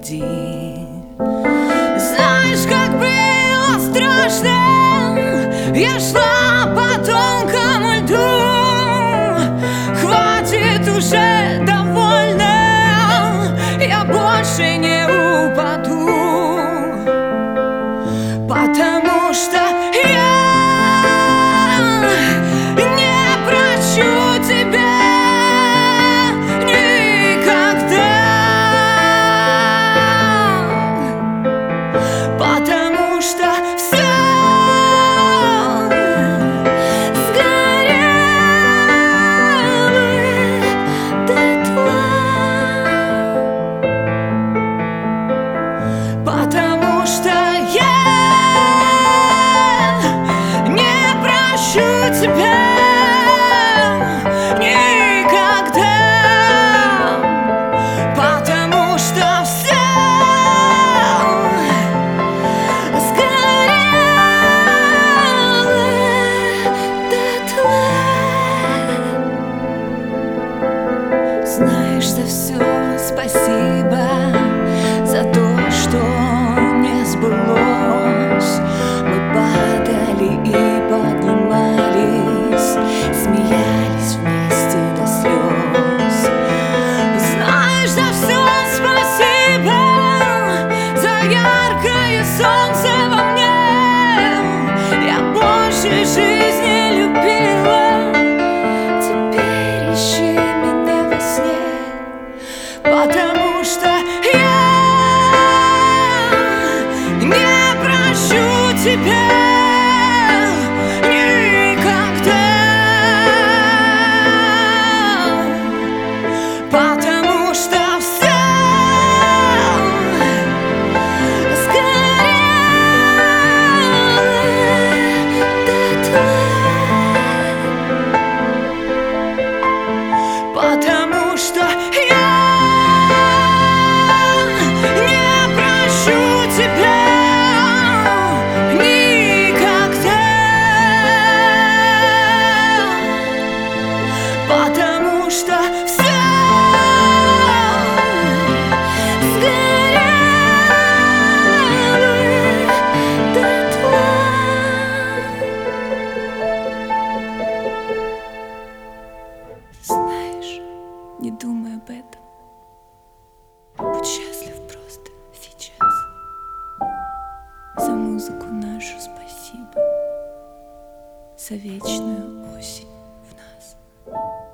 груди. Знаешь, как было страшно, я шла по тонкому льду. Хватит уже, довольно, я больше не упаду, потому что я не прощу тебя никогда, потому что все потому что я не прощу тебя никогда, потому что все сгорело дотла. Знаешь, за все спасибо, за то, что не сбылось. Мы падали и поднимались, смеялись вместе до слез. Знаешь, за все спасибо, за яркое солнце во мне. Я больше жизни любила, теперь ищи меня во сне, потому что тебя никогда, потому что все сгорело дотла, потому что я не прощу тебя. Потому что все сгорело дотла. Знаешь, не думай об этом, будь счастлив просто сейчас. За музыку нашу спасибо, за вечную осень в нас.